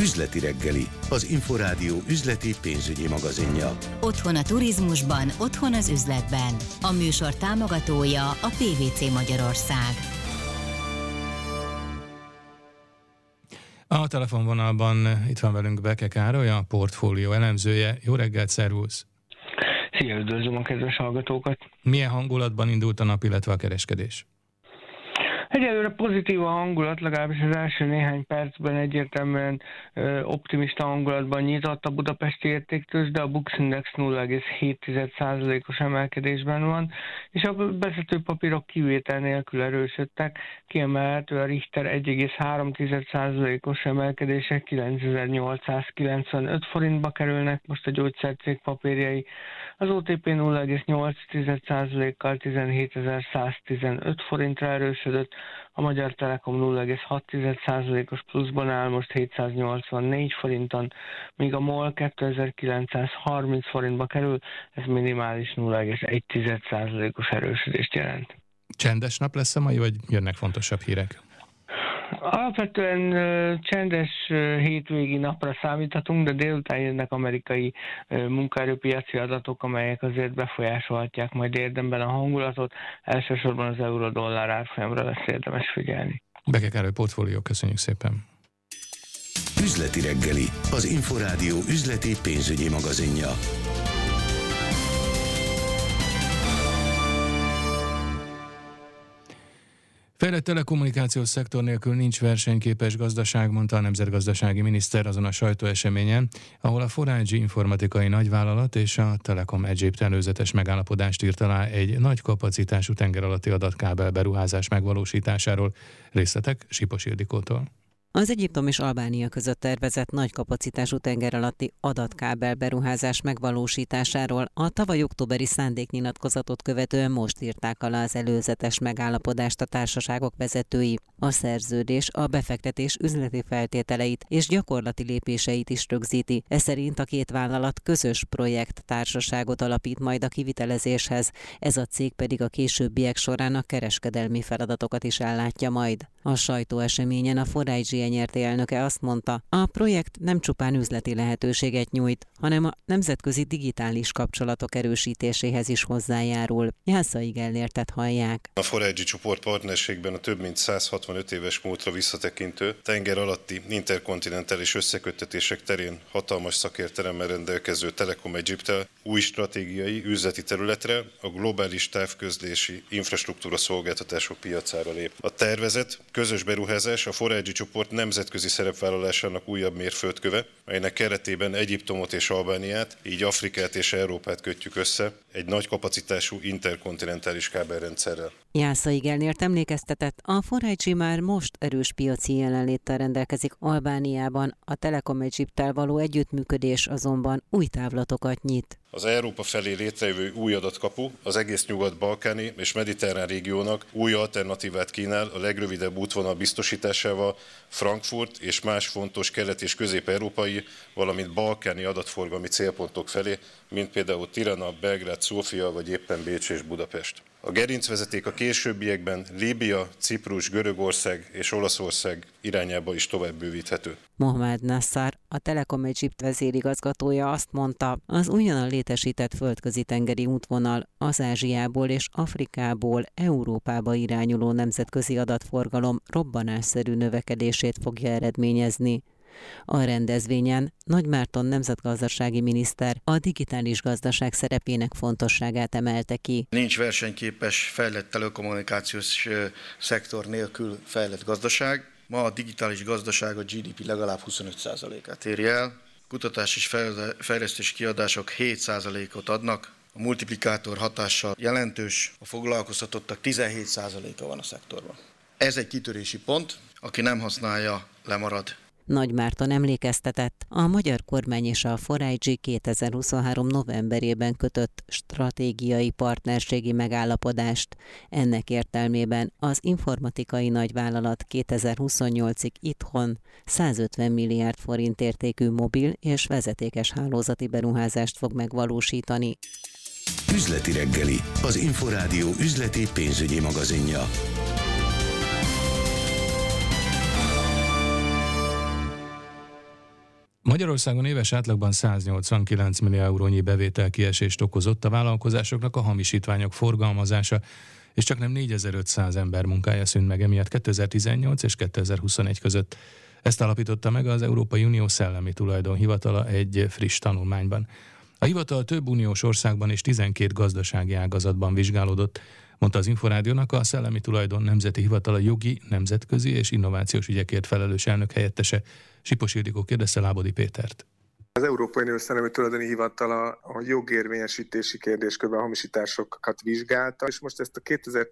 Üzleti reggeli, az Inforádió üzleti pénzügyi magazinja. Otthon a turizmusban, otthon az üzletben. A műsor támogatója a PVC Magyarország. A telefonvonalban itt van velünk Beke Károly, a portfólió elemzője. Jó reggelt, szervusz! Szia, üdvözlöm a kedves hallgatókat! Milyen hangulatban indult a nap, illetve a kereskedés? Egyelőre pozitív a hangulat, legalábbis az első néhány percben egyértelműen optimista hangulatban nyitott a budapesti értéktőzsde, a Bux Index 0,7%-os emelkedésben van, és a vezető papírok kivétel nélkül erősödtek, kiemelhető a Richter 1,3%-os emelkedése, 9895 forintba kerülnek most a gyógyszercég papírjai, az OTP 0,8%-kal 17115 forintra erősödött, a Magyar Telekom 0,6%-os pluszban áll most 784 forinton, míg a MOL 2930 forintba kerül, ez minimális 0,1%-os erősödést jelent. Csendes nap lesz a mai, vagy jönnek fontosabb hírek? Alapvetően csendes hétvégi napra számíthatunk, de délután jönnek amerikai munkaerőpiaci adatok, amelyek azért befolyásolhatják majd érdemben a hangulatot. Elsősorban az euró-dollár árfolyamra lesz érdemes figyelni. Beke Károly, portfólió, köszönjük szépen! Üzleti reggeli, az Inforádió üzleti pénzügyi magazinja. Fejlett telekommunikációs szektor nélkül nincs versenyképes gazdaság, mondta a nemzetgazdasági miniszter azon a sajtóeseményen, ahol a 4G informatikai nagyvállalat és a Telekom Egypt előzetes megállapodást írt alá egy nagy kapacitású tengeralatti adatkábel beruházás megvalósításáról. Részletek Sipos Ildikótól. Az Egyiptom és Albánia között tervezett nagy kapacitású tengeralatti adatkábel beruházás megvalósításáról a tavaly októberi szándéknyilatkozatot követően most írták alá az előzetes megállapodást a társaságok vezetői. A szerződés a befektetés üzleti feltételeit és gyakorlati lépéseit is rögzíti. Ez szerint a két vállalat közös projekttársaságot alapít majd a kivitelezéshez, ez a cég pedig a későbbiek során a kereskedelmi feladatokat is ellátja majd. A sajtóeseményen a 4G nyert elnöke azt mondta, a projekt nem csupán üzleti lehetőséget nyújt, hanem a nemzetközi digitális kapcsolatok erősítéséhez is hozzájárul. Jászai Gellértet hallják. A 4G csoport partnerségben a több mint 165 éves múltra visszatekintő, tenger alatti interkontinentális összeköttetések terén hatalmas szakértelemmel rendelkező Telekom Egypttel új stratégiai üzleti területre, a globális távközlési infrastruktúra szolgáltatások piacára lép. A tervezett közös beruházás a 4G csoport nemzetközi szerepvállalásának újabb mérföldköve, melynek keretében Egyiptomot és Albániát, így Afrikát és Európát kötjük össze egy nagy kapacitású interkontinentális kábelrendszerrel. Jászai Gellért emlékeztetett, a 4G már most erős piaci jelenléttel rendelkezik Albániában, a Telekom Egypttel való együttműködés azonban új távlatokat nyit. Az Európa felé létrejövő új adatkapu az egész nyugat-balkáni és mediterrán régiónak új alternatívát kínál a legrövidebb útvonal biztosításával Frankfurt és más fontos kelet- és közép-európai, valamint balkáni adatforgalmi célpontok felé, mint például Tirana, Belgrád, Szófia vagy éppen Bécs és Budapest. A gerincvezeték a későbbiekben Líbia, Ciprus, Görögország és Olaszország irányába is tovább bővíthető. Mohamed Nassar, a Telekom Egypt vezérigazgatója azt mondta, az újonnan létesített földközi tengeri útvonal az Ázsiából és Afrikából Európába irányuló nemzetközi adatforgalom robbanásszerű növekedését fogja eredményezni. A rendezvényen Nagy Márton nemzetgazdasági miniszter a digitális gazdaság szerepének fontosságát emelte ki. Nincs versenyképes, fejlett telekommunikációs szektor nélkül fejlett gazdaság. Ma a digitális gazdaság a GDP legalább 25%-át éri el. Kutatás és fejlesztési kiadások 7%-ot adnak. A multiplikátor hatással jelentős, a foglalkoztatottak 17%-a van a szektorban. Ez egy kitörési pont, aki nem használja, lemarad. Nagy Márton emlékeztetett, a magyar kormány és a 4G 2023. novemberében kötött stratégiai partnerségi megállapodást. Ennek értelmében az informatikai nagyvállalat 2028-ig itthon 150 milliárd forint értékű mobil és vezetékes hálózati beruházást fog megvalósítani. Üzleti reggeli, az Inforádió üzleti pénzügyi magazinja. Magyarországon éves átlagban 189 millió eurónyi bevételkiesést okozott a vállalkozásoknak a hamisítványok forgalmazása, és csaknem 4500 ember munkája szűnt meg emiatt 2018 és 2021 között. Ezt alapította meg az Európai Unió Szellemi Tulajdonhivatala egy friss tanulmányban. A hivatal több uniós országban és 12 gazdasági ágazatban vizsgálódott, mondta az Inforádiónak a Szellemi Tulajdon Nemzeti Hivatala jogi, nemzetközi és innovációs ügyekért felelős elnök helyettese. Sipos Ildikó kérdezte Lábodi Pétert. Az Európai Unió Szellemi Tulajdoni Hivatala a jogérvényesítési kérdéskörben a hamisításokat vizsgálta, és most ezt a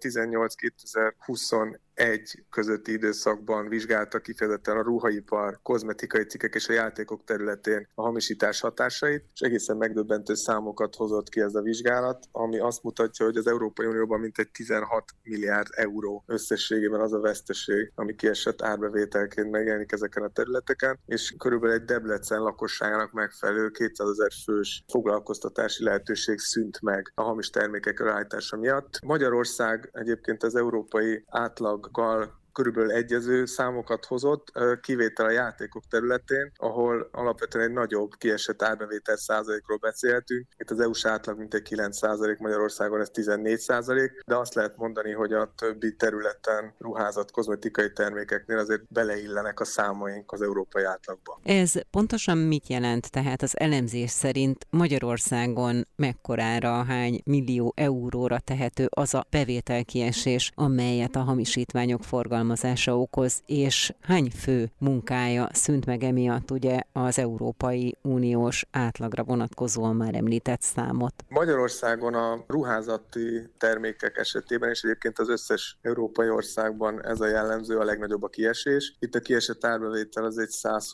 2018-2021 közötti időszakban vizsgálta kifejezetten a ruhaipar, kozmetikai cikkek és a játékok területén a hamisítás hatásait, és egészen megdöbbentő számokat hozott ki ez a vizsgálat, ami azt mutatja, hogy az Európai Unióban mintegy 16 milliárd euró összességében az a veszteség, ami kiesett árbevételként megjelenik ezeken a területeken, és körülbelül egy Debrecen lakosságának megfelelő 200 000 fős foglalkoztatási lehetőség szűnt meg a hamis termékek előállítása miatt. Magyarország egyébként az európai átlaggal körülbelül egyező számokat hozott, kivétel a játékok területén, ahol alapvetően egy nagyobb kiesett árbevétel százalékról beszélhetünk. Itt az EU-s átlag mintegy 9%, Magyarországon ez 14%, de azt lehet mondani, hogy a többi területen ruházat, kozmetikai termékeknél azért beleillenek a számaink az európai átlagba. Ez pontosan mit jelent? Tehát az elemzés szerint Magyarországon mekkorára, hány millió euróra tehető az a bevételkiesés, amelyet a hamisítványok forgalmazása okoz, és hány fő munkája szűnt meg emiatt ugye az Európai Uniós átlagra vonatkozóan már említett számot? Magyarországon a ruházati termékek esetében, és egyébként az összes európai országban ez a jellemző, a legnagyobb a kiesés. Itt a kiesett árbevétel az egy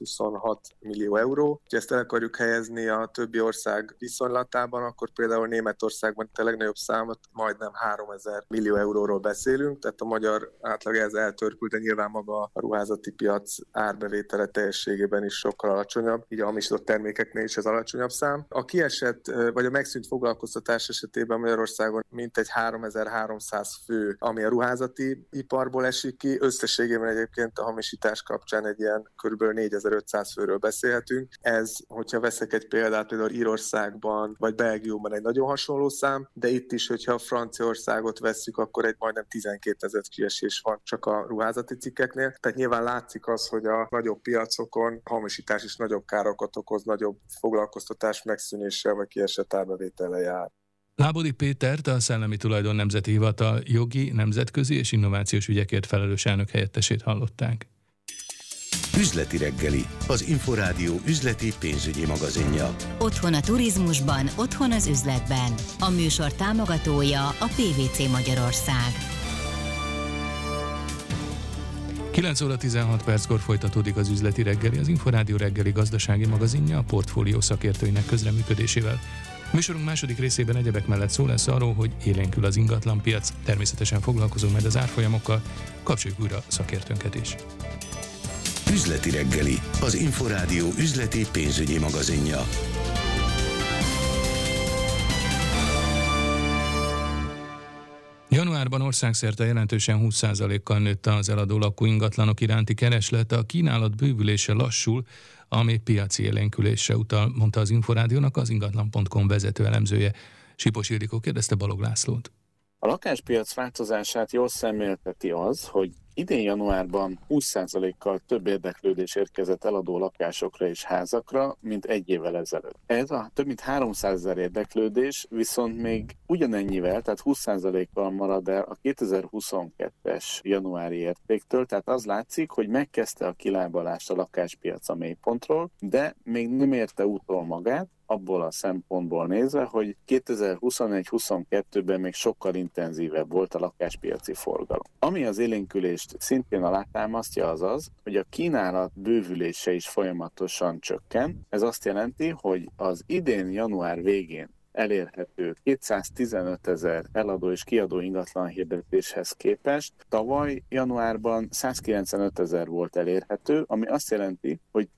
126 millió euró. Ha ezt el akarjuk helyezni a többi ország viszonylatában, akkor például Németországban a legnagyobb számot majdnem 3000 millió euróról beszélünk, tehát a magyar átlag ez eltörpült, de nyilván maga a ruházati piac árbevétele teljességében is sokkal alacsonyabb, így a hamisított termékeknél is ez alacsonyabb szám. A kiesett vagy a megszűnt foglalkoztatás esetében Magyarországon mintegy 3300 fő, ami a ruházati iparból esik ki. Összességében egyébként a hamisítás kapcsán egy ilyen kb. 4500 főről beszélhetünk. Ez, hogyha veszek egy példát, például Írországban vagy Belgiumban egy nagyon hasonló szám, de itt is, hogyha Franciaországot vesszük, akkor egy majdnem 12 000 kiesés van csak a ruházati cikkeknél. Tehát nyilván látszik az, hogy a nagyobb piacokon a hamisítás is nagyobb károkat okoz, nagyobb foglalkoztatás megszűnéssel vagy kiesett árbevétellel jár. Lábodi Pétert, a Szellemi Tulajdon Nemzeti Hivatal jogi, nemzetközi és innovációs ügyekért felelős elnök helyettesét hallották. Üzleti reggeli, az Inforádió üzleti pénzügyi magazinja. Otthon a turizmusban, otthon az üzletben. A műsor támogatója a PVC Magyarország. 9 óra 16 perckor folytatódik az üzleti reggeli, az Inforádió reggeli gazdasági magazinja a portfólió szakértőinek közreműködésével. Műsorunk második részében egyebek mellett szó lesz arról, hogy élénkül az ingatlanpiac, természetesen foglalkozunk majd az árfolyamokkal, kapcsoljuk újra szakértőnket is. Üzleti reggeli, az Inforádió üzleti pénzügyi magazinja. Januárban országszerte jelentősen 20%-kal nőtt az eladó lakóingatlanok iránti kereslet, a kínálat bővülése lassul, ami piaci élénkülésre utal, mondta az Inforádiónak az ingatlan.com vezető elemzője. Sipos Ildikó kérdezte Balog Lászlót. A lakáspiac változását jól szemlélteti az, hogy idén januárban 20%-kal több érdeklődés érkezett eladó lakásokra és házakra, mint egy évvel ezelőtt. Ez a több mint 300 000 érdeklődés viszont még ugyanennyivel, tehát 20%-kal marad el a 2022-es januári értéktől, tehát az látszik, hogy megkezdte a kilábalást a lakáspiac a mélypontról, de még nem érte utol magát, abból a szempontból nézve, hogy 2021-22-ben még sokkal intenzívebb volt a lakáspiaci forgalom. Ami az élénkülést szintén alátámasztja az, hogy a kínálat bővülése is folyamatosan csökken. Ez azt jelenti, hogy az idén január végén elérhető 215 000 eladó és kiadó ingatlan hirdetéshez képest tavaly januárban 195 000 volt elérhető, ami azt jelenti, hogy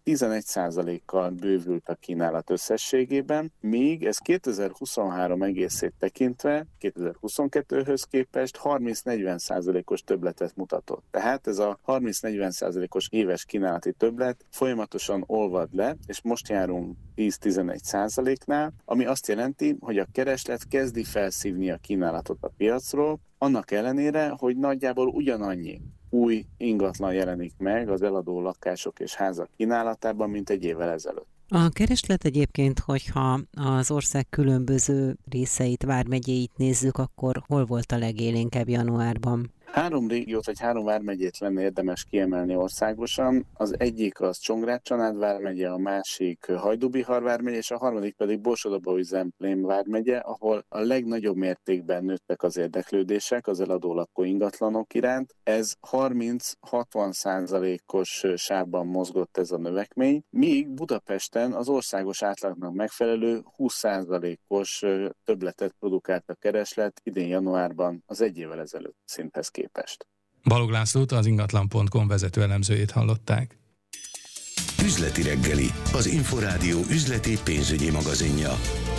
11%-kal bővült a kínálat összességében, míg ez 2023 egészét tekintve 2022-höz képest 30-40%-os többletet mutatott. Tehát ez a 30-40%-os éves kínálati többlet folyamatosan olvad le, és most járunk 10-11%-nál, ami azt jelenti, hogy a kereslet kezdi felszívni a kínálatot a piacról, annak ellenére, hogy nagyjából ugyanannyi új ingatlan jelenik meg az eladó lakások és házak kínálatában, mint egy évvel ezelőtt. A kereslet egyébként, hogyha az ország különböző részeit, vármegyéit nézzük, akkor hol volt a legélénkebb januárban? 3 régiót vagy 3 vármegyét lenne érdemes kiemelni országosan. Az egyik az Csongrád-Csanád vármegye, a másik Hajdú-Bihar vármegye, és a harmadik pedig Borsod-Abaúj-Zemplén vármegye, ahol a legnagyobb mértékben nőttek az érdeklődések az eladó lakó ingatlanok iránt. Ez 30-60%-os sávban mozgott ez a növekmény, míg Budapesten az országos átlagnak megfelelő 20%-os többletet produkált a kereslet idén januárban az egy évvel ezelőtt szinthez képest. Balog Lászlót, az ingatlan.com vezető elemzőjét hallották. Üzleti reggeli, az Inforádió üzleti pénzügyi magazinja.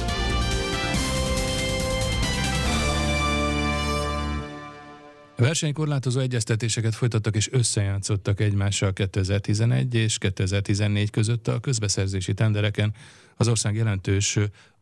Versenykorlátozó egyeztetéseket folytattak és összejátszottak egymással 2011 és 2014 között a közbeszerzési tendereken az ország jelentős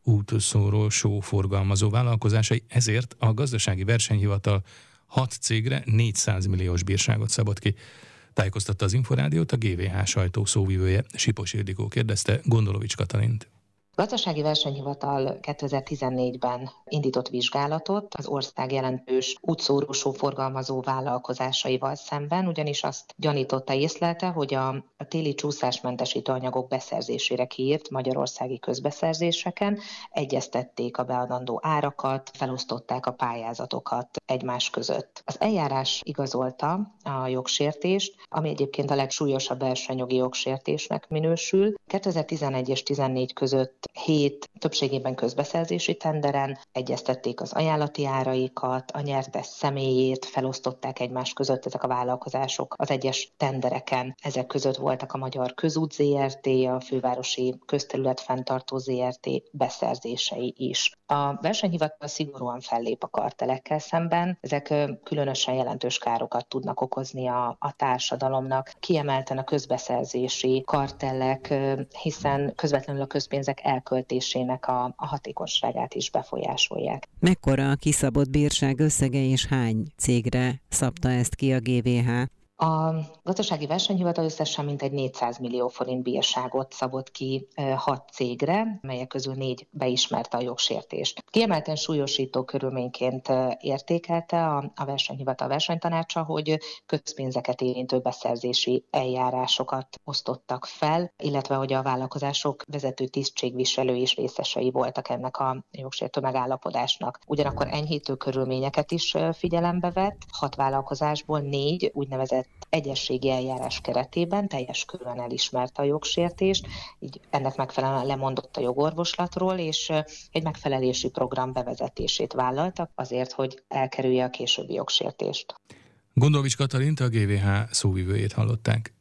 útszóró sóforgalmazó vállalkozásai, ezért a Gazdasági Versenyhivatal 6 cégre 400 milliós bírságot szabott ki. Tájékoztatta az Inforádiót a GVH sajtó szóvivője. Sipos Ildikó kérdezte Gondolovics Katalint. A Gazdasági Versenyhivatal 2014-ben indított vizsgálatot az ország jelentős útszóró sóforgalmazó vállalkozásaival szemben, ugyanis azt gyanította, észlelte, hogy a téli csúszásmentesítő anyagok beszerzésére kiírt magyarországi közbeszerzéseken egyeztették a beadandó árakat, felosztották a pályázatokat egymás között. Az eljárás igazolta a jogsértést, ami egyébként a legsúlyosabb versenyjogi jogsértésnek minősül. 2011 és 2014 között 7 többségében közbeszerzési tenderen egyeztették az ajánlati áraikat, a nyertes személyét, felosztották egymás között ezek a vállalkozások az egyes tendereken. Ezek között voltak a Magyar Közút ZRT, a Fővárosi Közterületfenntartó ZRT beszerzései is. A versenyhivatal szigorúan fellép a kartelekkel szemben, ezek különösen jelentős károkat tudnak okozni a társadalomnak. Kiemelten a közbeszerzési kartellek, hiszen közvetlenül a közpénzek elköltésének a hatékonyságát is befolyásolják. Mekkora a kiszabott bírság összege és hány cégre szabta ezt ki a GVH? A Gazdasági Versenyhivatal összesen mintegy 400 millió forint bírságot szabott ki 6 cégre, melyek közül 4 beismerte a jogsértést. Kiemelten súlyosító körülményként értékelte a Versenyhivatal versenytanácsa, hogy közpénzeket érintő beszerzési eljárásokat osztottak fel, illetve hogy a vállalkozások vezető tisztségviselői és részesei voltak ennek a jogsértő megállapodásnak. Ugyanakkor enyhítő körülményeket is figyelembe vett, 6 vállalkozásból 4 úgynevezett egyezségi eljárás keretében teljes körűen elismerte a jogsértést, így ennek megfelelően lemondott a jogorvoslatról, és egy megfelelési program bevezetését vállaltak azért, hogy elkerülje a későbbi jogsértést. Gondolovics Katalint, a GVH szóvivőjét hallották.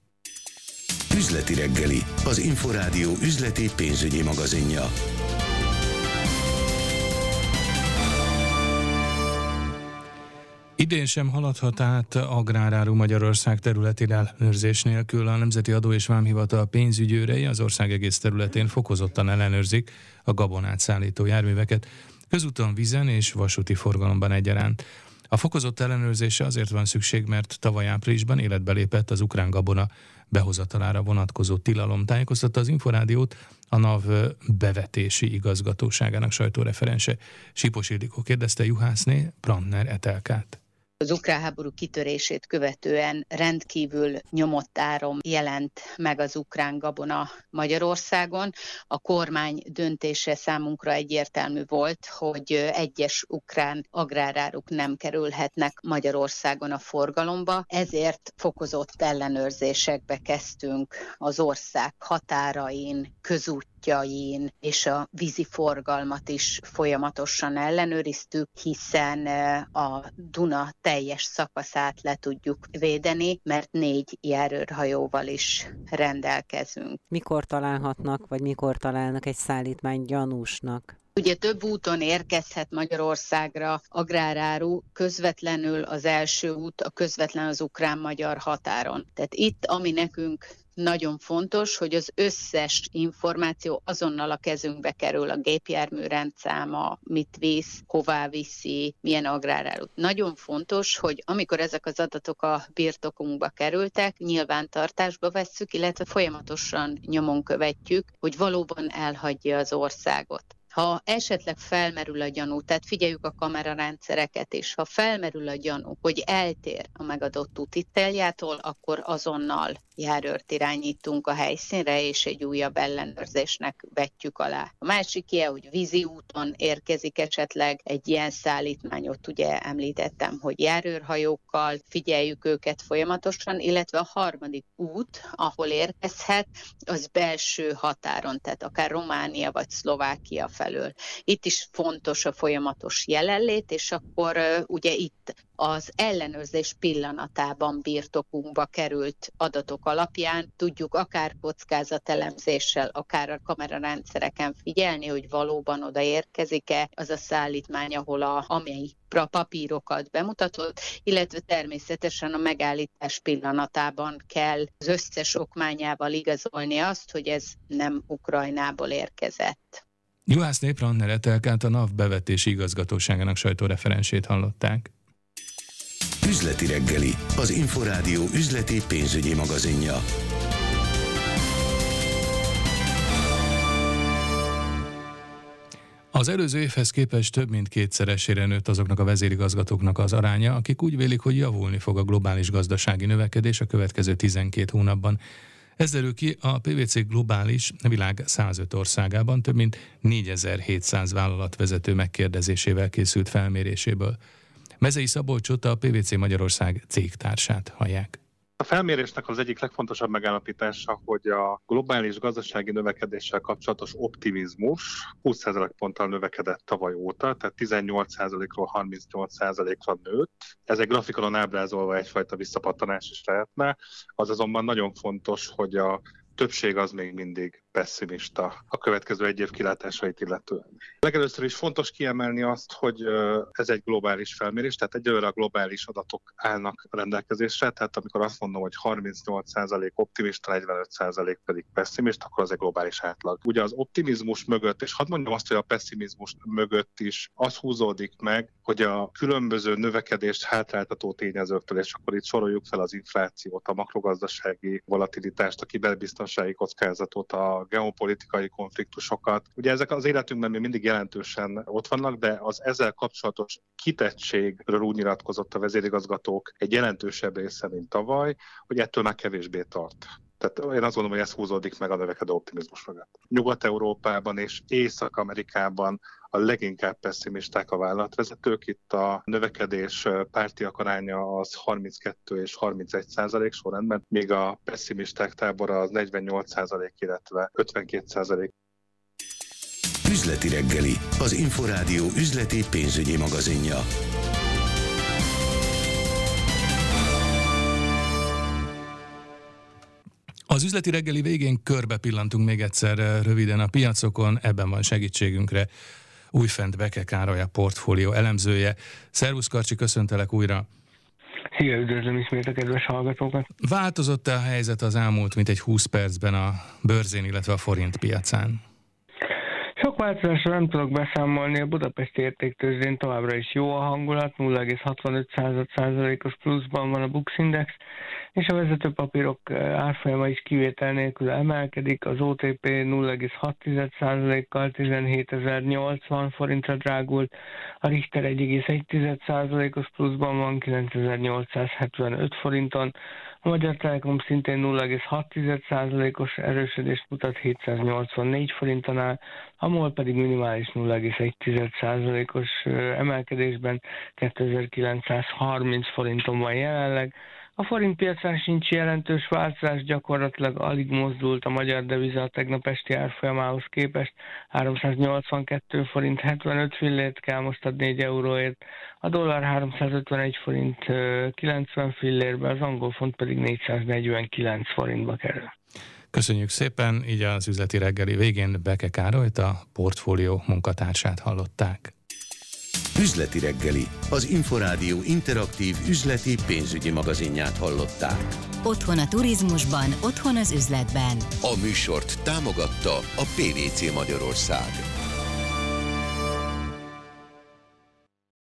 Üzleti reggeli, az Inforádió üzleti pénzügyi magazinja. Idén sem haladhat át agráráru Magyarország területén ellenőrzés nélkül. A Nemzeti Adó és Vámhivatal pénzügyőrei az ország egész területén fokozottan ellenőrzik a gabonát szállító járműveket, közúton, vízen és vasúti forgalomban egyaránt. A fokozott ellenőrzésre azért van szükség, mert tavaly áprilisban életbe lépett az ukrán gabona behozatalára vonatkozó tilalom. Tájékoztatta az Inforádiót a NAV bevetési igazgatóságának sajtóreferense. Sipos Ildikó kérdezte Juhászné Brandner Etelkát. Az ukrán háború kitörését követően rendkívül nyomott áron jelent meg az ukrán gabona Magyarországon. A kormány döntése számunkra egyértelmű volt, hogy egyes ukrán agráráruk nem kerülhetnek Magyarországon a forgalomba, ezért fokozott ellenőrzésekbe kezdtünk az ország határain, közúti útjain és a vízi forgalmat is folyamatosan ellenőriztük, hiszen a Duna teljes szakaszát le tudjuk védeni, mert 4 járőrhajóval is rendelkezünk. Mikor találhatnak, vagy mikor találnak egy szállítmány gyanúsnak? Ugye több úton érkezhet Magyarországra agráráru, közvetlenül az első út, a közvetlen az ukrán-magyar határon. Tehát itt, ami nekünk nagyon fontos, hogy az összes információ azonnal a kezünkbe kerül, a gépjármű rendszáma, mit visz, hová viszi, milyen agrárárut. Nagyon fontos, hogy amikor ezek az adatok a birtokunkba kerültek, nyilvántartásba vesszük, illetve folyamatosan nyomon követjük, hogy valóban elhagyja az országot. Ha esetleg felmerül a gyanú, tehát figyeljük a kamerarendszereket, és ha felmerül a gyanú, hogy eltér a megadott útiteljától, akkor azonnal járőrt irányítunk a helyszínre, és egy újabb ellenőrzésnek vetjük alá. A másik ilyen, hogy vízi úton érkezik esetleg egy ilyen szállítmány, ott ugye említettem, hogy járőrhajókkal figyeljük őket folyamatosan, illetve a harmadik út, ahol érkezhet, az belső határon, tehát akár Románia vagy Szlovákia felől. Itt is fontos a folyamatos jelenlét, és akkor ugye itt az ellenőrzés pillanatában birtokunkba került adatok alapján tudjuk akár kockázatelemzéssel, akár a kamerarendszereken figyelni, hogy valóban odaérkezik-e az a szállítmány, amely papírokat bemutatott, illetve természetesen a megállítás pillanatában kell az összes okmányával igazolni azt, hogy ez nem Ukrajnából érkezett. Juhász Néprandner Etelkát, a NAV bevetési igazgatóságának sajtóreferensét hallották. Üzleti reggeli, az Inforádió üzleti pénzügyi magazinja. Az előző évhez képest több mint 2-szeresére nőtt azoknak a vezérigazgatóknak az aránya, akik úgy vélik, hogy javulni fog a globális gazdasági növekedés a következő 12 hónapban. Ez derül ki a PwC globális világ 105 országában több mint 4700 vállalatvezető megkérdezésével készült felméréséből. Mezei Szabolcsot, a PwC Magyarország cégtársát hallják. A felmérésnek az egyik legfontosabb megállapítása, hogy a globális gazdasági növekedéssel kapcsolatos optimizmus 20% ponttal növekedett tavaly óta, tehát 18%-ról 38%-ra nőtt. Ez egy grafikonon ábrázolva egyfajta visszapattanás is lehetne. Az azonban nagyon fontos, hogy a többség az még mindig pessimista a következő egy év kilátásait illetően. Legelőször is fontos kiemelni azt, hogy ez egy globális felmérés, tehát egyelőre a globális adatok állnak rendelkezésre, tehát amikor azt mondom, hogy 38% optimista, 45% pedig pessimista, akkor az egy globális átlag. Ugye az optimizmus mögött, és hadd mondjam azt, hogy a pessimizmus mögött is az húzódik meg, hogy a különböző növekedést hátráltató tényezőktől, és akkor itt soroljuk fel az inflációt, a makrogazdasági volatilitást, a kiberbiztonsági kockázatot, a geopolitikai konfliktusokat. Ugye ezek az életünkben még mindig jelentősen ott vannak, de az ezzel kapcsolatos kitettségről úgy nyilatkozott a vezérigazgatók egy jelentősebb része, mint tavaly, hogy ettől már kevésbé tart. Tehát én azt gondolom, hogy ez húzódik meg a növekedő optimizmus mögött. Nyugat-Európában és Észak-Amerikában a leginkább pessimisták a vállalatvezetők. Itt a növekedés pártiak aránya az 32 és 31% sorrendben, míg a pessimisták tábora az 48%, illetve 52%. Üzleti reggeli, az Inforádió üzleti pénzügyi magazinja. Az üzleti reggeli végén körbe pillantunk még egyszer röviden a piacokon, ebben van segítségünkre Újfent Beke Károly, a portfólió elemzője. Szervusz Karcsi, köszöntelek újra! Szia, üdvözlöm ismét a kedves hallgatókat! Változott-e a helyzet az elmúlt mintegy 20 percben a bőrzén, illetve a forint piacán? Sok változásra nem tudok beszámolni, a budapesti értéktőzsdén továbbra is jó a hangulat, 0,65%-os pluszban van a Bux Index, és a vezetőpapírok árfolyama is kivétel nélkül emelkedik, az OTP 0,6%-kal 17.080 forintra drágult, a Richter 1,1%-os pluszban van 9.875 forinton, a Magyar Telekom szintén 0,6%-os erősödést mutat 784 forinton áll, a MOL pedig minimális 0,1%-os emelkedésben 2930 forinton van jelenleg, A forintpiacán sincs jelentős változás, gyakorlatilag alig mozdult a magyar deviza a tegnap esti árfolyamához képest. 382 forint 75 fillért kell most adni 1 euróért, a dollár 351 forint 90 fillérbe, az angol font pedig 449 forintba kerül. Köszönjük szépen, így az üzleti reggeli végén Beke Károlyt, a Portfólió munkatársát hallották. Üzleti reggeli, az Inforádió interaktív üzleti pénzügyi magazinját hallották. Otthon a turizmusban, otthon az üzletben. A műsort támogatta a PVC Magyarország.